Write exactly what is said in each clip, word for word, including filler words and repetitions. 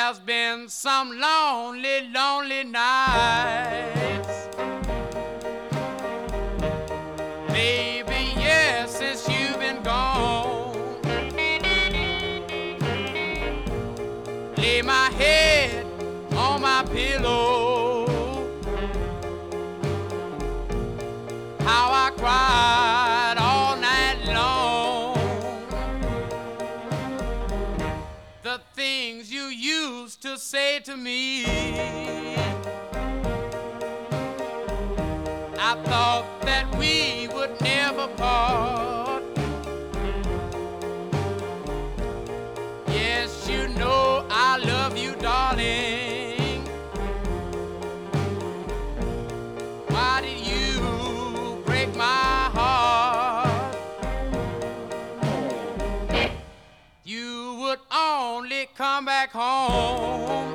There's been some lonely, lonely nights, baby, yes, since you've been gone. Lay my head on my pillow, how I cried all night long. The things you used to say to me, I thought that we would never part. Yes, you know I love you, darling. Why did you break my heart? You would only come back home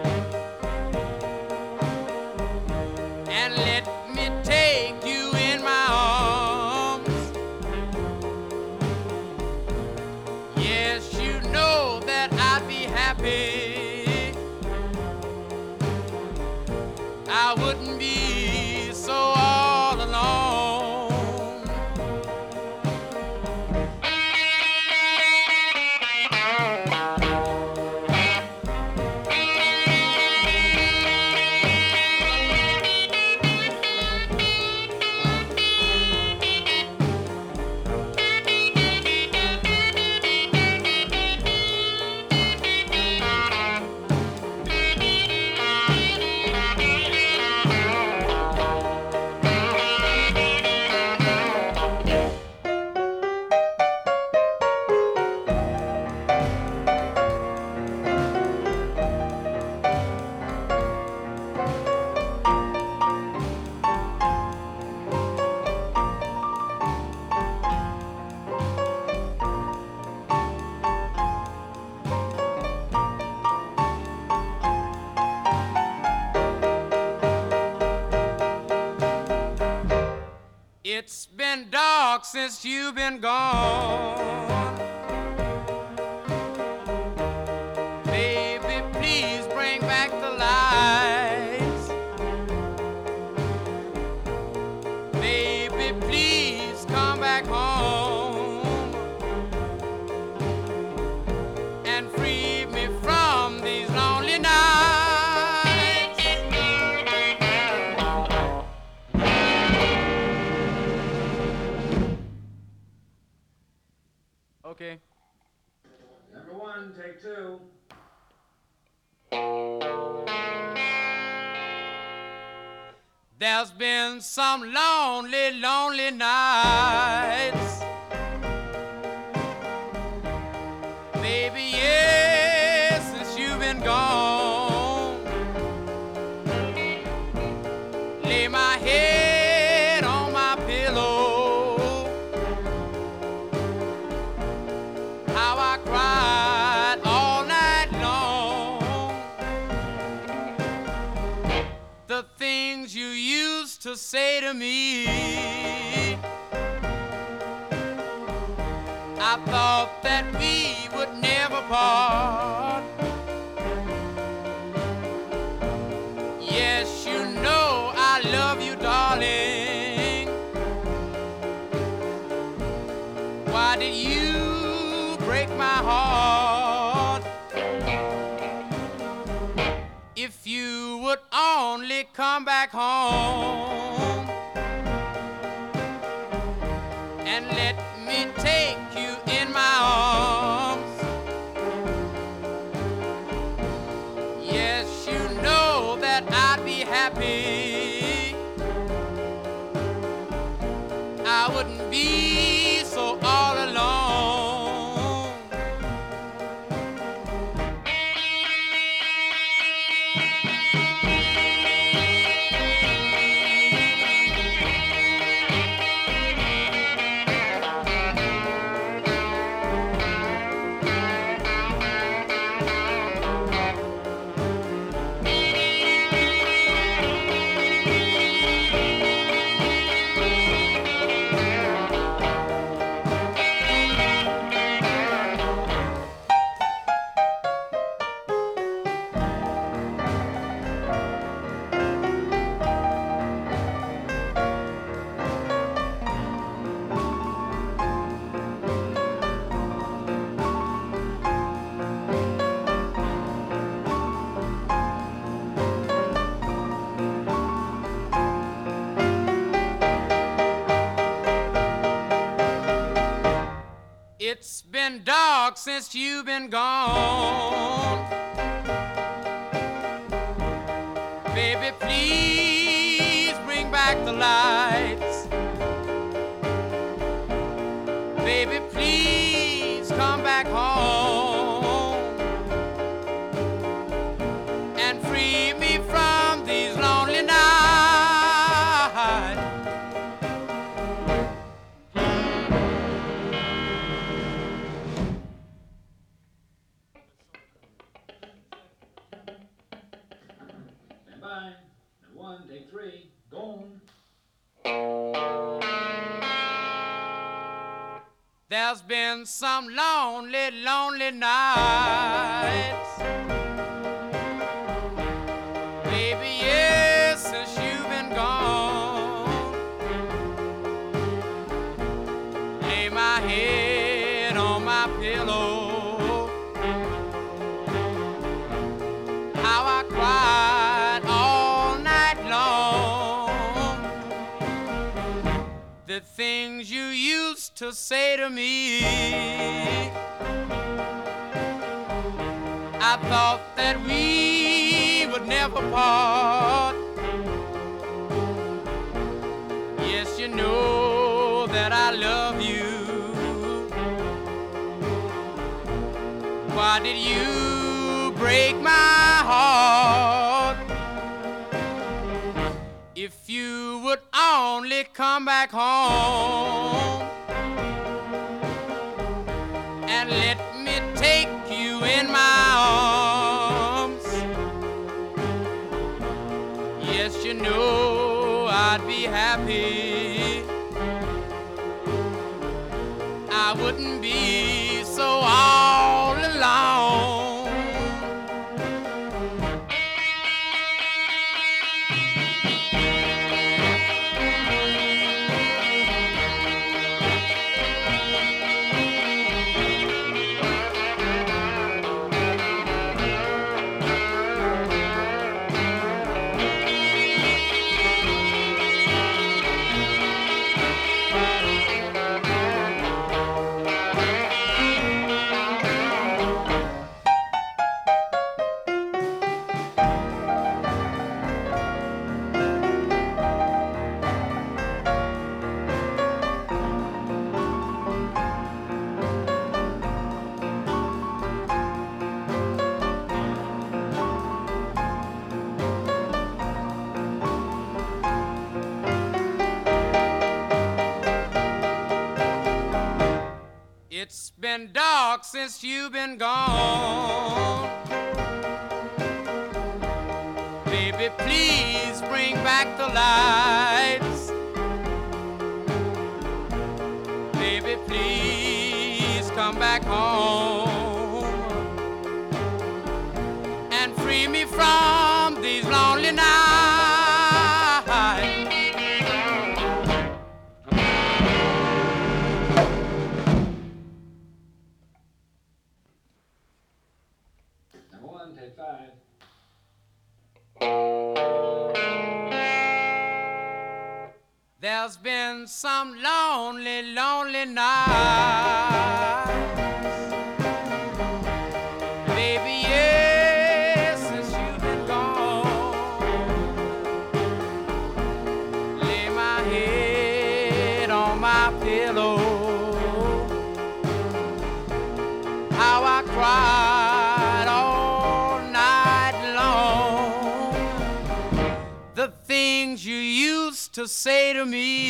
and let me take you in my arms. Yes, you know that I'd be happy. I wouldn't be so all alone. It's been dark since you've been gone. Baby, please bring back the lights. Baby, please come back home and free me from these lonely nights. Okay. Number one, take two. There's been some lonely, lonely nights, baby, yes, since you've been gone. Lay my head on my pillow, how I cried all night long. The things you used to say to me, I thought that we would never part. Yes, you know I love you, darling. Why did you break my heart? If you would only come back home and let me take you in my arms. Yes, you know that I'd be happy. I wouldn't be so all alone. It's been dark since you've been gone. Baby, please bring back the lights. Baby, please come back home and free me from these lonely nights. Stand by. Number one, take three. Gone. There's been some lonely, lonely nights. Baby, yes, since you've been gone. Lay my head on my pillow. How I cried all night long. The things you used to say to me, I thought that we would never part. Yes, you know that I love you. Why did you break my heart? If you would only come back home and let me take you in my arms. Yes, you know I'd be happy. I wouldn't be so all alone. It's been dark since you've been gone. Baby, please bring back the lights. Baby, please come back home and free me from these lonely nights. Number one, take five. There's been some lonely, lonely nights. Baby, yes, since you've been gone. Lay my head on my pillow. How I cried all night long. The things you used to say to me,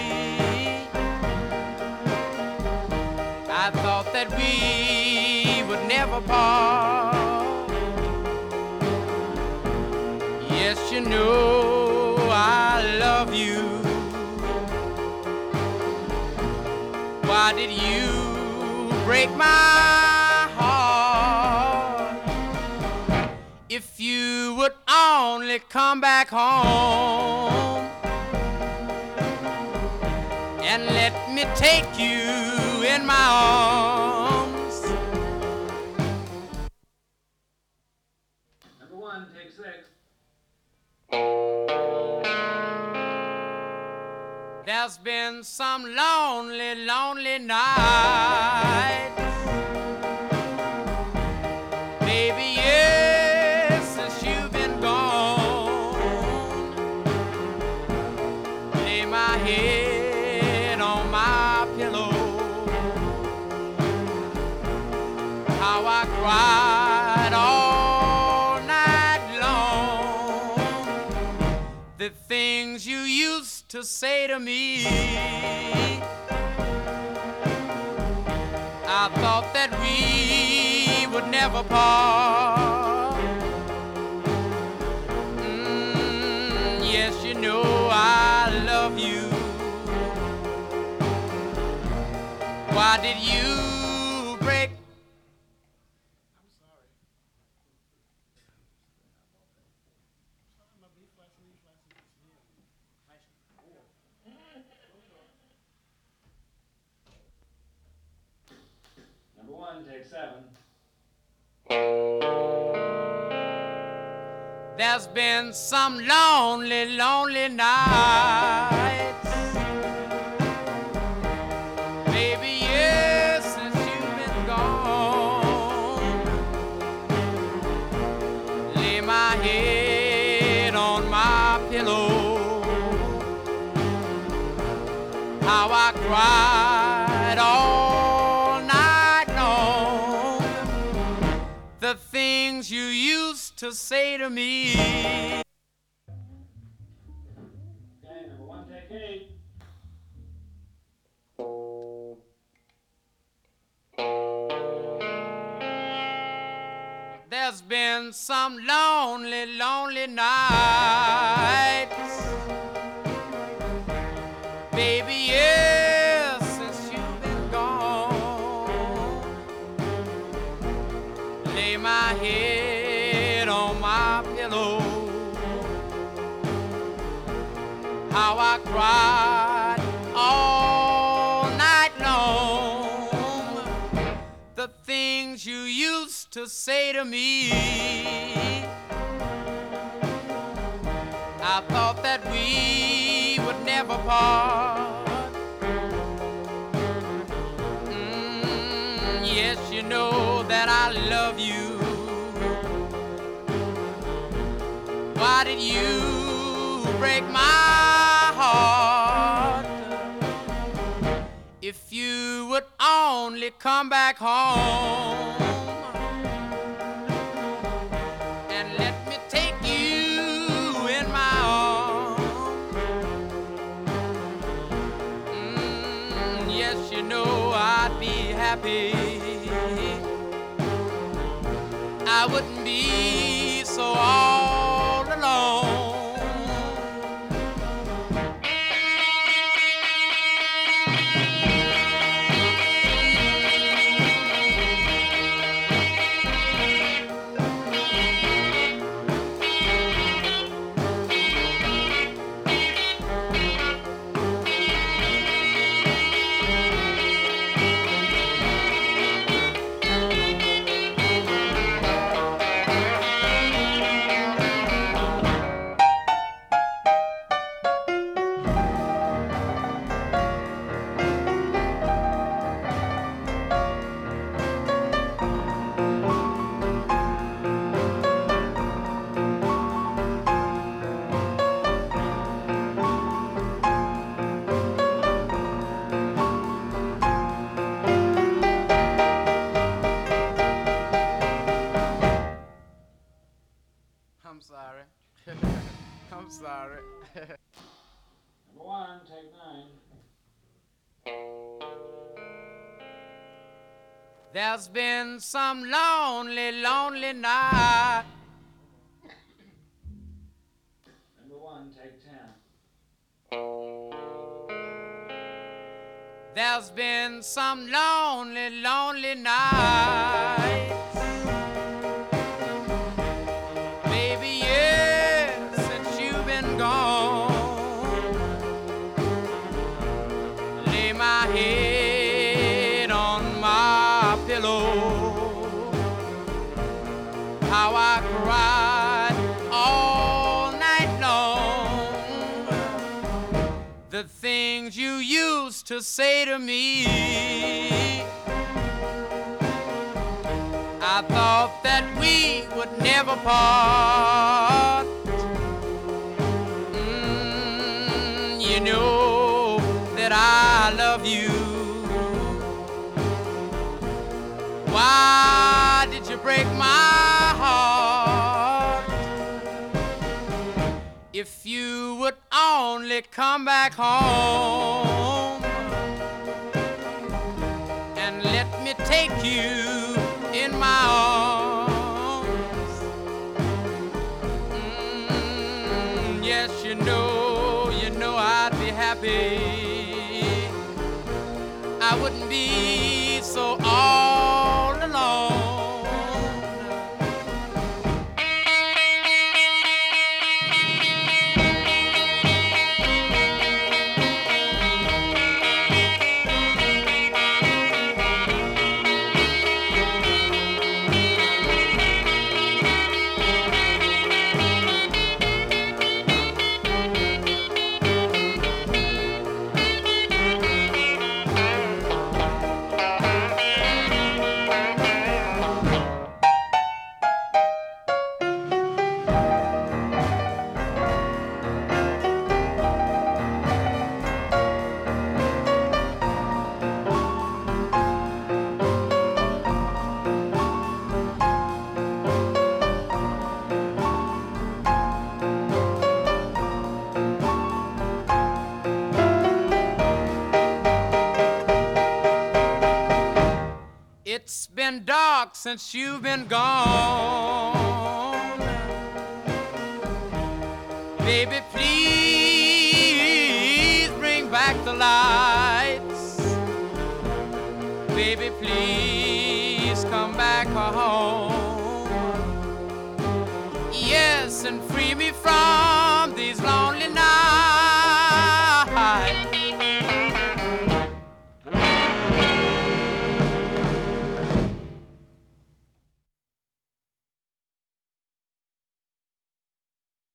I thought that we would never part. Yes, you know I love you. Why did you break my heart? If you would only come back home and let me take you in my arms. Number one, take six. There's been some lonely, lonely nights, baby, yes, since you've been gone. Lay my head on my pillow, how I cried all night long. The things you used to say to me, I thought that we would never part. Mm, yes, you know I love you. Why did you break? I'm sorry. Number one, take seven. There's been some lonely, lonely nights, baby, yes, since you've been gone. Lay my head on my pillow, how I cried all night long. The things you used to say to me. Okay, number one, take eight. There's been some lonely, lonely nights, baby, yes, since you've been gone. Lay my head on my pillow, how I cried all night long. The things you used to say to me, I thought that we would never part. Mm, yes, you know that I love you. Why did you break my heart? If you would only come back home and let me take you in my arms. Mm, yes, you know I'd be happy. I wouldn't be so all alone. I'm sorry. I'm sorry. Number one, take nine. There's been some lonely, lonely night. Number one, take ten. There's been some lonely, lonely nights, baby, yes, since you've been gone. Lay my head on my pillow, how I cried all night long. The thing things you used to say to me. I thought that we would never part. Mm, you know that I love you. Why did you break my heart? If you would only come back home and let me take you in my arms. Mm, yes, you know, you know I'd be happy. I wouldn't be so all alone. It's been dark since you've been gone. Baby, please bring back the lights. Baby, please come back home. Yes, and free me from these long